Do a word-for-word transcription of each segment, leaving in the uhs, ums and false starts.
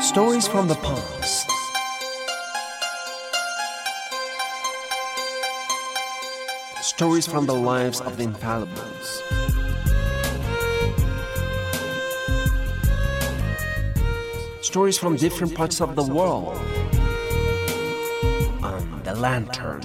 Stories from the past. Stories from the lives of the infallibles. Stories from different parts of the world. On the Lantern.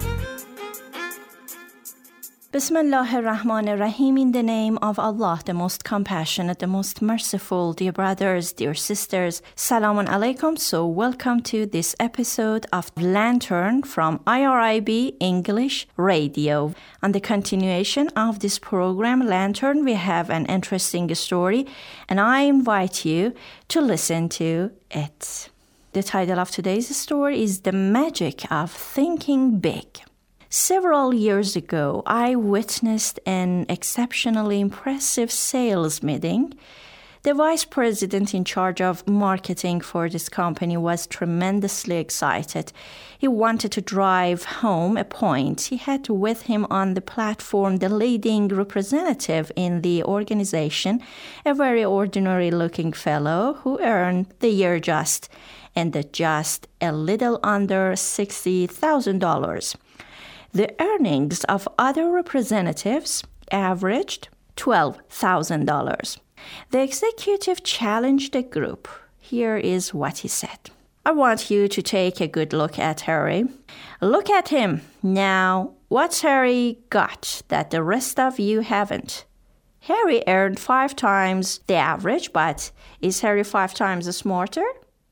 Bismillah ar-Rahman ar-Rahim, in the name of Allah, the most compassionate, the most merciful. Dear brothers, dear sisters, Salamun Alaikum. So welcome to this episode of Lantern from I R I B English Radio. On the continuation of this program, Lantern, we have an interesting story, and I invite you to listen to it. The title of today's story is The Magic of Thinking Big. Several years ago, I witnessed an exceptionally impressive sales meeting. The vice president in charge of marketing for this company was tremendously excited. He wanted to drive home a point. He had with him on the platform the leading representative in the organization, a very ordinary-looking fellow who earned the year just, and the just a little under sixty thousand dollars. The earnings of other representatives averaged twelve thousand dollars. The executive challenged the group. Here is what he said. I want you to take a good look at Harry. Look at him. Now, what's Harry got that the rest of you haven't? Harry earned five times the average, but is Harry five times smarter?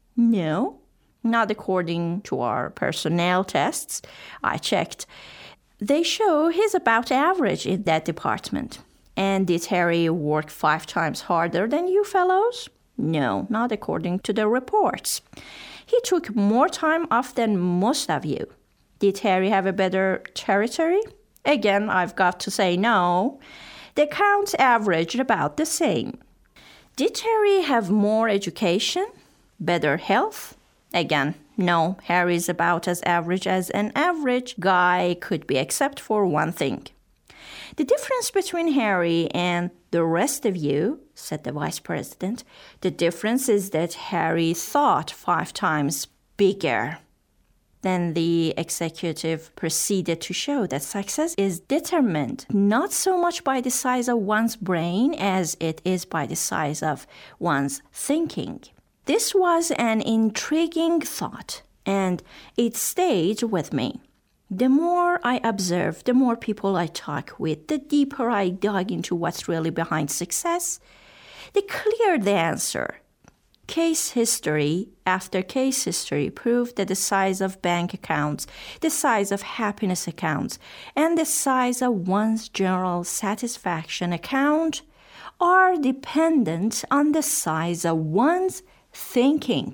No. Not according to our personnel tests. I checked. They show he's about average in that department. And did Harry work five times harder than you fellows? No, not according to the reports. He took more time off than most of you. Did Harry have a better territory? Again, I've got to say no. The counts averaged about the same. Did Harry have more education? Better health? Again, no, Harry's about as average as an average guy could be, except for one thing. The difference between Harry and the rest of you, said the vice president, the difference is that Harry thought five times bigger. Then the executive proceeded to show that success is determined not so much by the size of one's brain as it is by the size of one's thinking. This was an intriguing thought, and it stayed with me. The more I observed, the more people I talk with, the deeper I dug into what's really behind success, the clearer the answer. Case history after case history proved that the size of bank accounts, the size of happiness accounts, and the size of one's general satisfaction account are dependent on the size of one's thinking.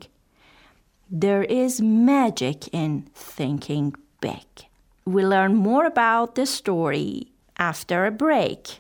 There is magic in thinking big. We'll learn more about this story after a break.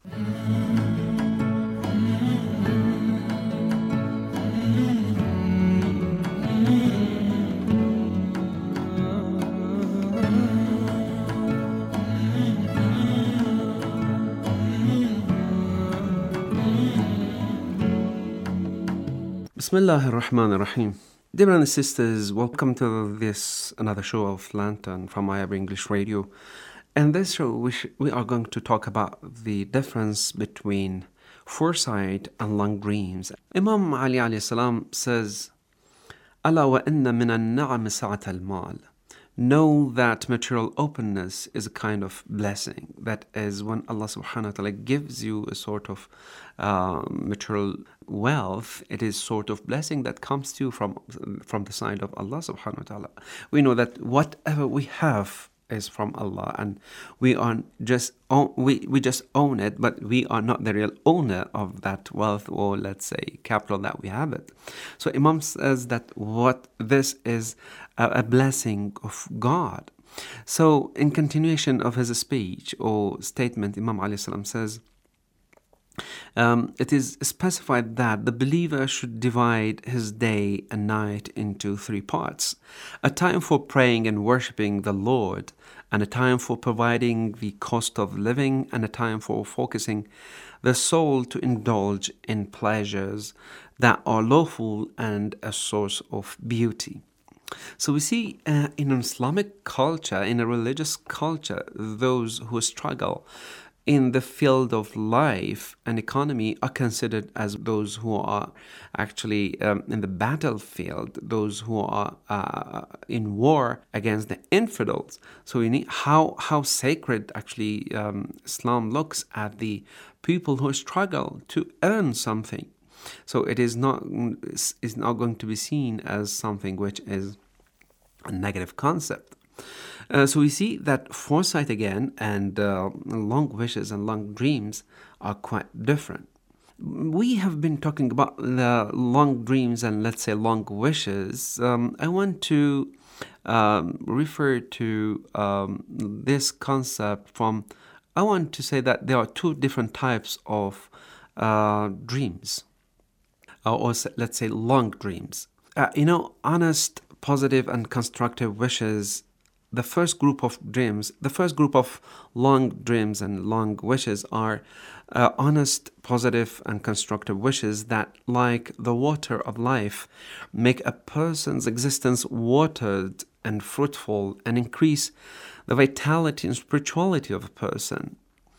Bismillah ar-Rahman ar-Rahim. Dear brothers and sisters, welcome to this another show of Lantern from I R I B English Radio. In this show, we, sh- we are going to talk about the difference between foresight and long dreams. Imam Ali alayhi salam says, "Ala wa inna min an-na'am sa'at al-mal." Know that material openness is a kind of blessing. That is when Allah subhanahu wa ta'ala gives you a sort of uh, material wealth, it is sort of blessing that comes to you from, from the side of Allah subhanahu wa ta'ala. We know that whatever we have is from Allah, and we are just own, we, we just own it, but we are not the real owner of that wealth, or let's say capital that we have it. So Imam says that what this is a, a blessing of God. So in continuation of his speech or statement, Imam alayhi salam says, Um, it is specified that the believer should divide his day and night into three parts: a time for praying and worshipping the Lord, and a time for providing the cost of living, and a time for focusing the soul to indulge in pleasures that are lawful and a source of beauty. So we see uh, in an Islamic culture, in a religious culture, those who struggle in the field of life and economy are considered as those who are actually um, in the battlefield, those who are uh, in war against the infidels. So we need how how sacred actually um, Islam looks at the people who struggle to earn something. So it is not is not going to be seen as something which is a negative concept. Uh, so we see that foresight again and uh, long wishes and long dreams are quite different. We have been talking about the long dreams and, let's say, long wishes. Um, I want to um, refer to um, this concept from, I want to say that there are two different types of uh, dreams, uh, or let's say long dreams. Uh, you know, honest, positive and constructive wishes, the first group of dreams, the first group of long dreams and long wishes are uh, honest, positive and constructive wishes that, like the water of life, make a person's existence watered and fruitful and increase the vitality and spirituality of a person.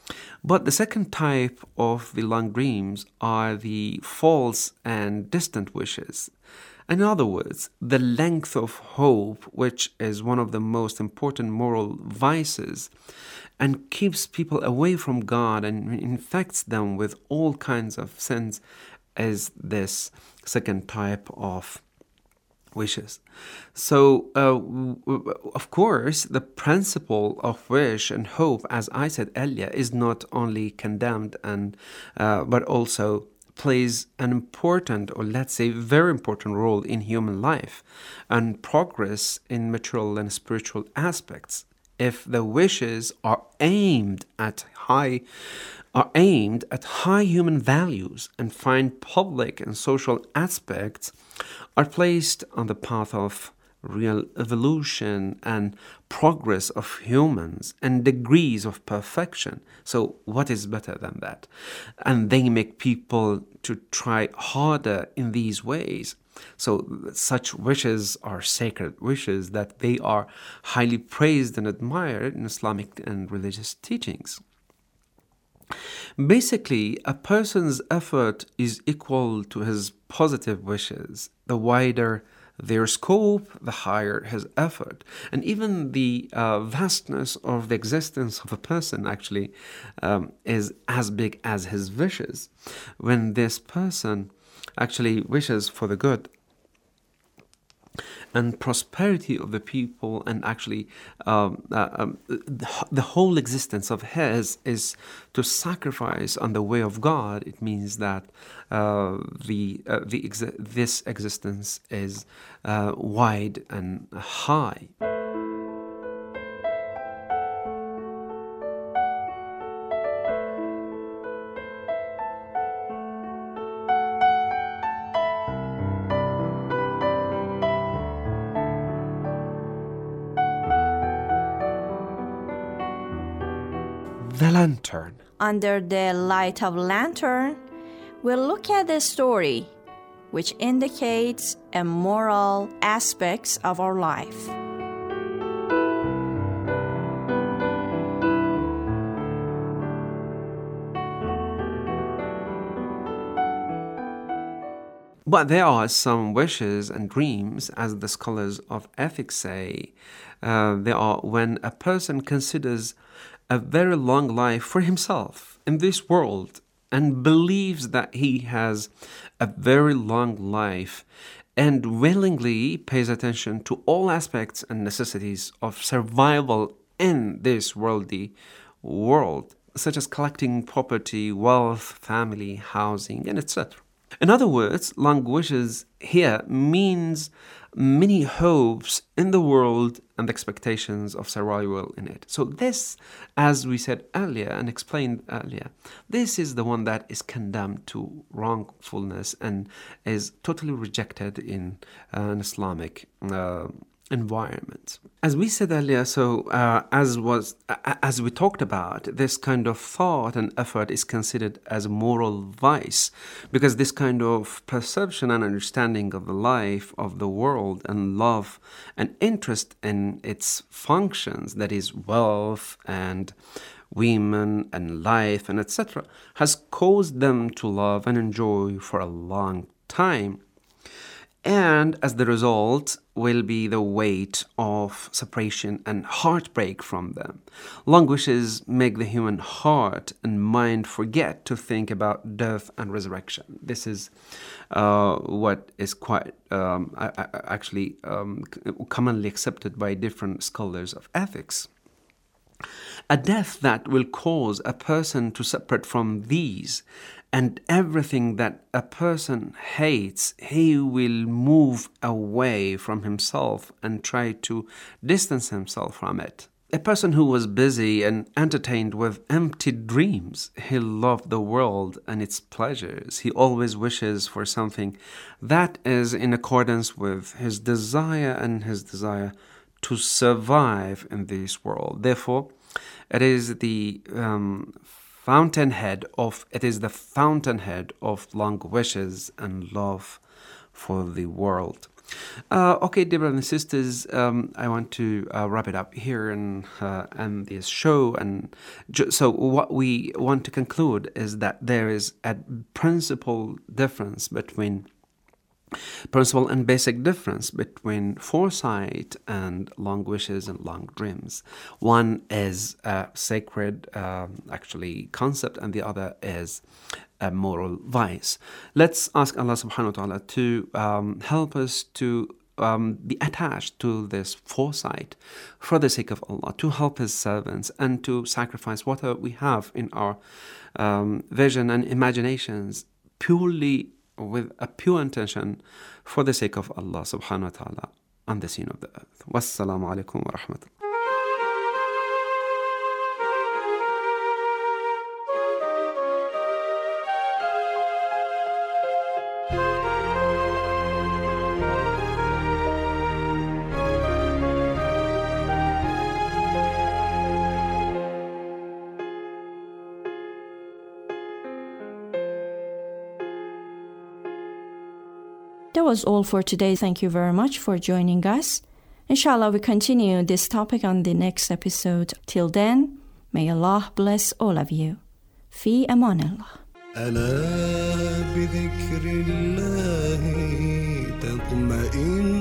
But the second type of the long dreams are the false and distant wishes. In other words, the length of hope, which is one of the most important moral vices and keeps people away from God and infects them with all kinds of sins, is this second type of wishes. So, uh, of course, the principle of wish and hope, as I said earlier, is not only condemned and uh, but also plays an important, or let's say very important, role in human life and progress in material and spiritual aspects. If the wishes are aimed at high are aimed at high human values and fine public and social aspects, are placed on the path of real evolution and progress of humans and degrees of perfection. So what is better than that? And they make people to try harder in these ways. So such wishes are sacred wishes that they are highly praised and admired in Islamic and religious teachings. Basically, a person's effort is equal to his positive wishes. The wider their scope, the higher his effort. And even the uh, vastness of the existence of a person actually um, is as big as his wishes. When this person actually wishes for the good and prosperity of the people, and actually um, uh, um, the whole existence of his is to sacrifice on the way of God, it means that uh, the uh, the exi- this existence is uh, wide and high. The lantern. Under the light of lantern, we'll look at the story which indicates a moral aspects of our life. But there are some wishes and dreams, as the scholars of ethics say, uh, there are when a person considers a very long life for himself in this world and believes that he has a very long life and willingly pays attention to all aspects and necessities of survival in this worldly world, such as collecting property, wealth, family, housing, and et cetera. In other words, long wishes here means many hopes in the world and expectations of survival in it. So this, as we said earlier and explained earlier, this is the one that is condemned to wrongfulness and is totally rejected in uh, an Islamic uh, environment. As we said earlier, so uh, as was uh, as we talked about, this kind of thought and effort is considered as a moral vice, because this kind of perception and understanding of the life, of the world, and love and interest in its functions, that is wealth and women and life and et cetera, has caused them to love and enjoy for a long time. And as the result will be the weight of separation and heartbreak from them. Long wishes make the human heart and mind forget to think about death and resurrection. This is uh, what is quite um, actually um, commonly accepted by different scholars of ethics. A death that will cause a person to separate from these and everything that a person hates, he will move away from himself and try to distance himself from it. A person who was busy and entertained with empty dreams, he loved the world and its pleasures. He always wishes for something that is in accordance with his desire and his desire to survive in this world. Therefore, it is the um, fountainhead of it is the fountainhead of long wishes and love for the world. Uh, okay, dear brothers and sisters, um, I want to uh, wrap it up here and uh, end this show. And ju- so, what we want to conclude is that there is a principal difference between. Principal and basic difference between foresight and long wishes and long dreams. One is a sacred, um, actually, concept, and the other is a moral vice. Let's ask Allah subhanahu wa ta'ala to um, help us to um, be attached to this foresight for the sake of Allah, to help His servants, and to sacrifice whatever we have in our um, vision and imaginations purely with a pure intention for the sake of Allah subhanahu wa ta'ala on the scene of the earth. Wassalamu alaikum wa rahmatullah. That was all for today. Thank you very much for joining us. Inshallah, we continue this topic on the next episode. Till then, may Allah bless all of you. Fi aman Allah. ألا بذكر الله تطمئن